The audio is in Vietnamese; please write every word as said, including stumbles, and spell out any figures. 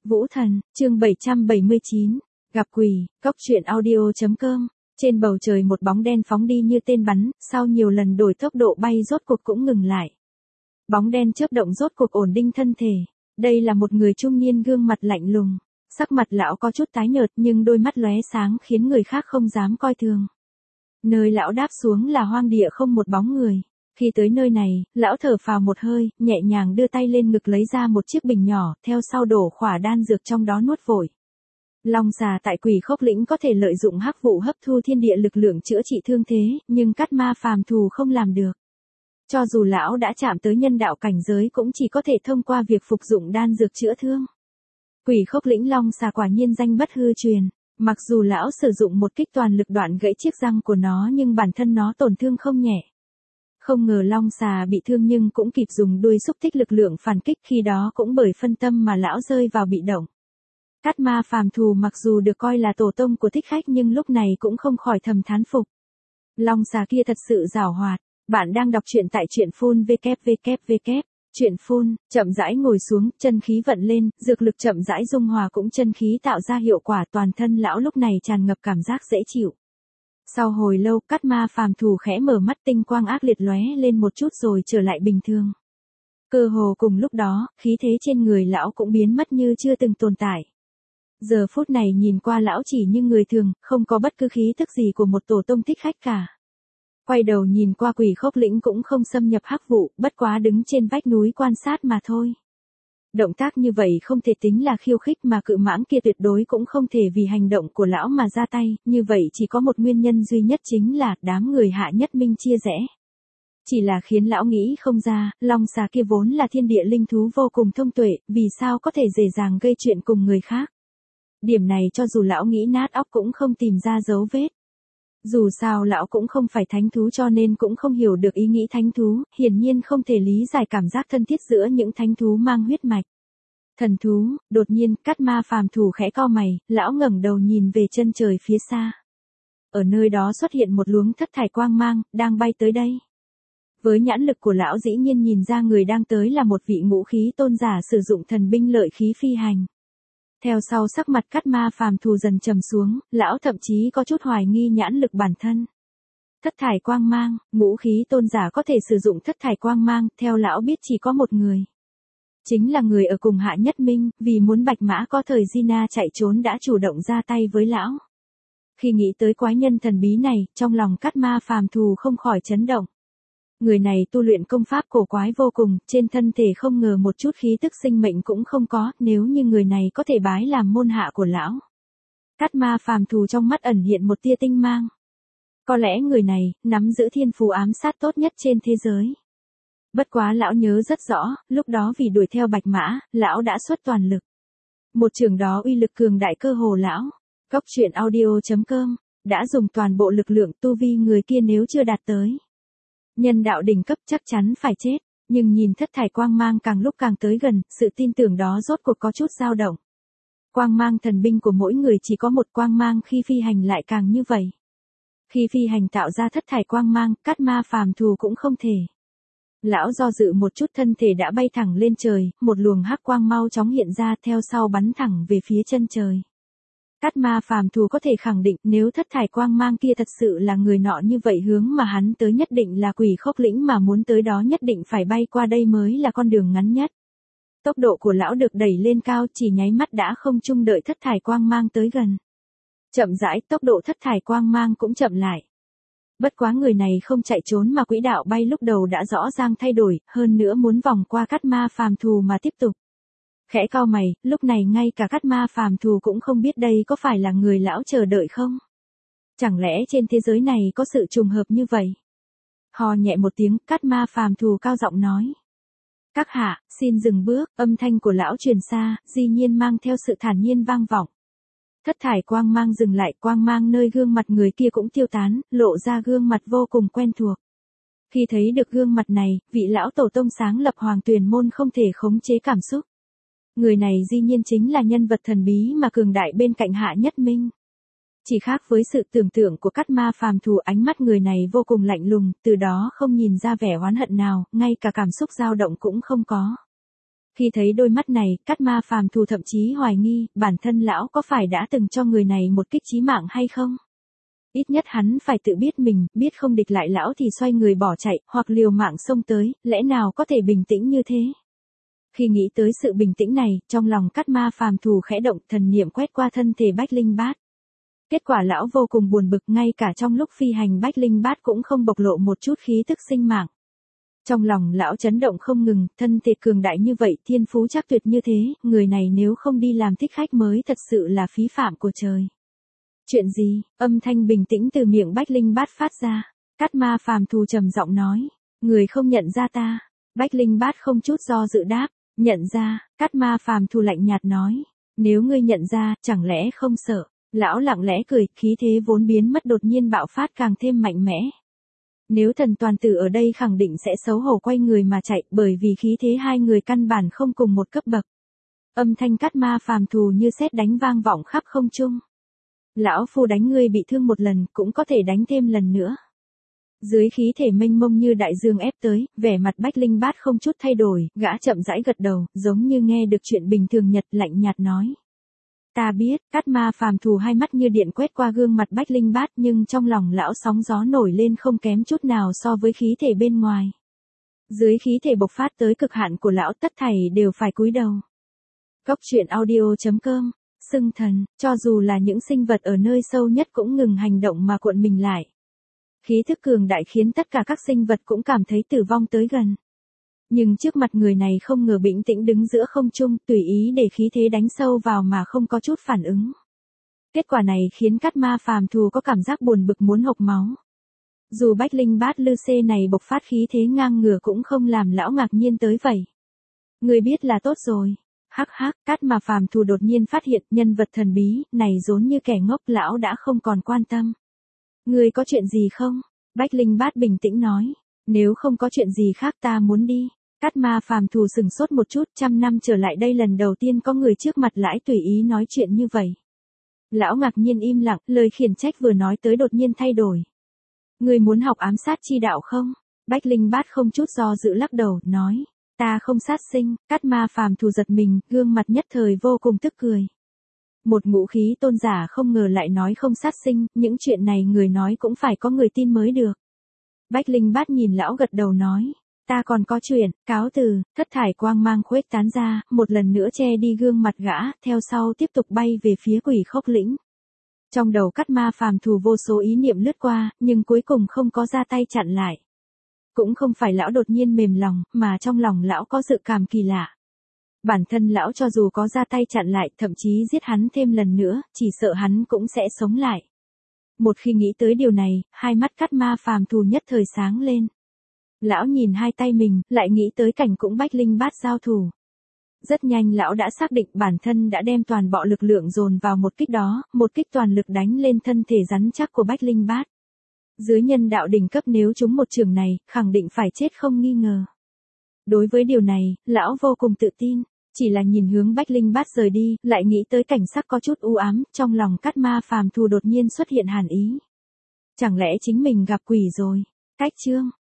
Vũ Thần, chương bảy trăm bảy mươi chín, gặp quỷ, cốc truyện audio chấm com. Trên bầu trời một bóng đen phóng đi như tên bắn, sau nhiều lần đổi tốc độ bay rốt cuộc cũng ngừng lại. Bóng đen chớp động rốt cuộc ổn định thân thể. Đây là một người trung niên gương mặt lạnh lùng. Sắc mặt lão có chút tái nhợt nhưng đôi mắt lóe sáng khiến người khác không dám coi thường. Nơi lão đáp xuống là hoang địa không một bóng người. Khi tới nơi này, lão thở phào một hơi, nhẹ nhàng đưa tay lên ngực lấy ra một chiếc bình nhỏ, theo sau đổ khỏa đan dược trong đó nuốt vội. Long xà tại Quỷ Khốc Lĩnh có thể lợi dụng hắc vụ hấp thu thiên địa lực lượng chữa trị thương thế, nhưng Cát Ma phàm thù không làm được. Cho dù lão đã chạm tới nhân đạo cảnh giới cũng chỉ có thể thông qua việc phục dụng đan dược chữa thương. Quỷ Khốc Lĩnh long xà quả nhiên danh bất hư truyền, mặc dù lão sử dụng một kích toàn lực đoạn gãy chiếc răng của nó nhưng bản thân nó tổn thương không nhẹ. Không ngờ long xà bị thương nhưng cũng kịp dùng đuôi xúc tích lực lượng phản kích, khi đó cũng bởi phân tâm mà lão rơi vào bị động. Cát Ma phàm thù mặc dù được coi là tổ tông của thích khách nhưng lúc này cũng không khỏi thầm thán phục. Long xà kia thật sự giàu hoạt. Bạn đang đọc truyện tại truyện phun www. Truyện phun, chậm rãi ngồi xuống, chân khí vận lên, dược lực chậm rãi dung hòa cũng chân khí tạo ra hiệu quả, toàn thân lão lúc này tràn ngập cảm giác dễ chịu. Sau hồi lâu, Cát Ma phàm thù khẽ mở mắt, tinh quang ác liệt lóe lên một chút rồi trở lại bình thường. Cơ hồ cùng lúc đó, khí thế trên người lão cũng biến mất như chưa từng tồn tại. Giờ phút này nhìn qua lão chỉ như người thường, không có bất cứ khí tức gì của một tổ tông thích khách cả. Quay đầu nhìn qua Quỷ Khốc Lĩnh cũng không xâm nhập hắc vụ, bất quá đứng trên vách núi quan sát mà thôi. Động tác như vậy không thể tính là khiêu khích, mà cự mãng kia tuyệt đối cũng không thể vì hành động của lão mà ra tay, như vậy chỉ có một nguyên nhân duy nhất, chính là đám người Hạ Nhất Minh chia rẽ. Chỉ là khiến lão nghĩ không ra, long xà kia vốn là thiên địa linh thú vô cùng thông tuệ, vì sao có thể dễ dàng gây chuyện cùng người khác. Điểm này cho dù lão nghĩ nát óc cũng không tìm ra dấu vết. Dù sao lão cũng không phải thánh thú cho nên cũng không hiểu được ý nghĩ thánh thú, hiển nhiên không thể lý giải cảm giác thân thiết giữa những thánh thú mang huyết mạch. Thần thú, đột nhiên, Cát Ma phàm thù khẽ cau mày, lão ngẩng đầu nhìn về chân trời phía xa. Ở nơi đó xuất hiện một luống thất thải quang mang, đang bay tới đây. Với nhãn lực của lão dĩ nhiên nhìn ra người đang tới là một vị ngũ khí tôn giả sử dụng thần binh lợi khí phi hành. Theo sau sắc mặt Cát Ma phàm thù dần trầm xuống, lão thậm chí có chút hoài nghi nhãn lực bản thân. Thất thải quang mang, ngũ khí tôn giả có thể sử dụng thất thải quang mang, theo lão biết chỉ có một người. Chính là người ở cùng Hạ Nhất Minh, vì muốn Bạch Mã có thời Gina chạy trốn đã chủ động ra tay với lão. Khi nghĩ tới quái nhân thần bí này, trong lòng Cát Ma phàm thù không khỏi chấn động. Người này tu luyện công pháp cổ quái vô cùng, trên thân thể không ngờ một chút khí tức sinh mệnh cũng không có, nếu như người này có thể bái làm môn hạ của lão. Cát Ma phàm thù trong mắt ẩn hiện một tia tinh mang. Có lẽ người này, nắm giữ thiên phú ám sát tốt nhất trên thế giới. Bất quá lão nhớ rất rõ, lúc đó vì đuổi theo Bạch Mã, lão đã xuất toàn lực. Một trường đó uy lực cường đại cơ hồ lão. Cốc truyện audio chấm com, đã dùng toàn bộ lực lượng, tu vi người kia nếu chưa đạt tới nhân đạo đỉnh cấp chắc chắn phải chết, nhưng nhìn thất thải quang mang càng lúc càng tới gần, sự tin tưởng đó rốt cuộc có chút dao động. Quang mang thần binh của mỗi người chỉ có một quang mang, khi phi hành lại càng như vậy. Khi phi hành tạo ra thất thải quang mang, Cát Ma phàm thù cũng không thể. Lão do dự một chút, thân thể đã bay thẳng lên trời, một luồng hắc quang mau chóng hiện ra, theo sau bắn thẳng về phía chân trời. Cát Ma phàm thù có thể khẳng định, nếu thất thải quang mang kia thật sự là người nọ, như vậy hướng mà hắn tới nhất định là Quỷ Khốc Lĩnh, mà muốn tới đó nhất định phải bay qua đây mới là con đường ngắn nhất. Tốc độ của lão được đẩy lên cao, chỉ nháy mắt đã không chung đợi thất thải quang mang tới gần. Chậm rãi, tốc độ thất thải quang mang cũng chậm lại. Bất quá người này không chạy trốn mà quỹ đạo bay lúc đầu đã rõ ràng thay đổi, hơn nữa muốn vòng qua Cát Ma phàm thù mà tiếp tục. Khẽ cau mày, lúc này ngay cả Cát Ma phàm thù cũng không biết đây có phải là người lão chờ đợi không? Chẳng lẽ trên thế giới này có sự trùng hợp như vậy? Hò nhẹ một tiếng, Cát Ma phàm thù cao giọng nói. Các hạ, xin dừng bước, âm thanh của lão truyền xa, dĩ nhiên mang theo sự thản nhiên vang vọng. Thất thải quang mang dừng lại, quang mang nơi gương mặt người kia cũng tiêu tán, lộ ra gương mặt vô cùng quen thuộc. Khi thấy được gương mặt này, vị lão tổ tông sáng lập Hoàng Tuyền môn không thể khống chế cảm xúc. Người này dĩ nhiên chính là nhân vật thần bí mà cường đại bên cạnh Hạ Nhất Minh. Chỉ khác với sự tưởng tượng của Cát Ma phàm thù, ánh mắt người này vô cùng lạnh lùng, từ đó không nhìn ra vẻ oán hận nào, ngay cả cảm xúc dao động cũng không có. Khi thấy đôi mắt này, Cát Ma phàm thù thậm chí hoài nghi, bản thân lão có phải đã từng cho người này một kích chí mạng hay không? Ít nhất hắn phải tự biết mình, biết không địch lại lão thì xoay người bỏ chạy, hoặc liều mạng xông tới, lẽ nào có thể bình tĩnh như thế? Khi nghĩ tới sự bình tĩnh này, trong lòng Cát Ma phàm thù khẽ động, thần niệm quét qua thân thể Bách Linh Bát. Kết quả lão vô cùng buồn bực, ngay cả trong lúc phi hành Bách Linh Bát cũng không bộc lộ một chút khí tức sinh mạng. Trong lòng lão chấn động không ngừng, thân thể cường đại như vậy, thiên phú chắc tuyệt như thế, người này nếu không đi làm thích khách mới thật sự là phí phạm của trời. Chuyện gì? Âm thanh bình tĩnh từ miệng Bách Linh Bát phát ra. Cát Ma phàm thù trầm giọng nói, người không nhận ra ta. Bách Linh Bát không chút do dự đáp, nhận ra. Cát Ma phàm thù lạnh nhạt nói, nếu ngươi nhận ra, chẳng lẽ không sợ? Lão lặng lẽ cười, khí thế vốn biến mất đột nhiên bạo phát càng thêm mạnh mẽ. Nếu thần toàn tử ở đây khẳng định sẽ xấu hổ quay người mà chạy, bởi vì khí thế hai người căn bản không cùng một cấp bậc. Âm thanh Cát Ma phàm thù như sét đánh vang vọng khắp không trung. Lão phu đánh ngươi bị thương một lần, cũng có thể đánh thêm lần nữa. Dưới khí thể mênh mông như đại dương ép tới, vẻ mặt Bách Linh Bát không chút thay đổi, gã chậm rãi gật đầu, giống như nghe được chuyện bình thường nhật, lạnh nhạt nói. Ta biết. Cát Ma phàm thù hai mắt như điện quét qua gương mặt Bách Linh Bát, nhưng trong lòng lão sóng gió nổi lên không kém chút nào so với khí thể bên ngoài. Dưới khí thể bộc phát tới cực hạn của lão, tất thảy đều phải cúi đầu. Góc truyện audio chấm com. Xưng thần, cho dù là những sinh vật ở nơi sâu nhất cũng ngừng hành động mà cuộn mình lại. Khí thức cường đại khiến tất cả các sinh vật cũng cảm thấy tử vong tới gần. Nhưng trước mặt người này không ngờ bình tĩnh đứng giữa không trung, tùy ý để khí thế đánh sâu vào mà không có chút phản ứng. Kết quả này khiến Cát Ma phàm thù có cảm giác buồn bực muốn hộc máu. Dù Bách Linh Bát Lư Xê này bộc phát khí thế ngang ngửa cũng không làm lão ngạc nhiên tới vậy. Người biết là tốt rồi. Hắc hắc, Cát Ma phàm thù đột nhiên phát hiện nhân vật thần bí này rốn như kẻ ngốc, lão đã không còn quan tâm. Người có chuyện gì không? Bách Linh Bát bình tĩnh nói. Nếu không có chuyện gì khác ta muốn đi. Cát Ma phàm thù sừng sốt một chút, trăm năm trở lại đây lần đầu tiên có người trước mặt lãi tùy ý nói chuyện như vậy. Lão ngạc nhiên im lặng, lời khiển trách vừa nói tới đột nhiên thay đổi. Người muốn học ám sát chi đạo không? Bách Linh Bát không chút do dự lắc đầu, nói. Ta không sát sinh. Cát Ma phàm thù giật mình, gương mặt nhất thời vô cùng tức cười. Một ngũ khí tôn giả không ngờ lại nói không sát sinh, những chuyện này người nói cũng phải có người tin mới được. Bách Linh Bát nhìn lão gật đầu nói. Ta còn có chuyện, cáo từ. Thất thải quang mang khuếch tán ra, một lần nữa che đi gương mặt gã, theo sau tiếp tục bay về phía Quỷ Khốc lĩnh. Trong đầu Cát Ma phàm thù vô số ý niệm lướt qua, nhưng cuối cùng không có ra tay chặn lại. Cũng không phải lão đột nhiên mềm lòng, mà trong lòng lão có dự cảm kỳ lạ. Bản thân lão cho dù có ra tay chặn lại, thậm chí giết hắn thêm lần nữa, chỉ sợ hắn cũng sẽ sống lại. Một khi nghĩ tới điều này, hai mắt Cát Ma phàm thù nhất thời sáng lên. Lão nhìn hai tay mình, lại nghĩ tới cảnh cũng Bách Linh Bát giao thủ. Rất nhanh lão đã xác định bản thân đã đem toàn bộ lực lượng dồn vào một kích đó, một kích toàn lực đánh lên thân thể rắn chắc của Bách Linh Bát. Dưới nhân đạo đỉnh cấp nếu trúng một trường này, khẳng định phải chết không nghi ngờ. Đối với điều này, lão vô cùng tự tin, chỉ là nhìn hướng Bách Linh Bát rời đi, lại nghĩ tới cảnh sắc có chút u ám, trong lòng Cát Ma phàm thù đột nhiên xuất hiện hàn ý. Chẳng lẽ chính mình gặp quỷ rồi? Cách chương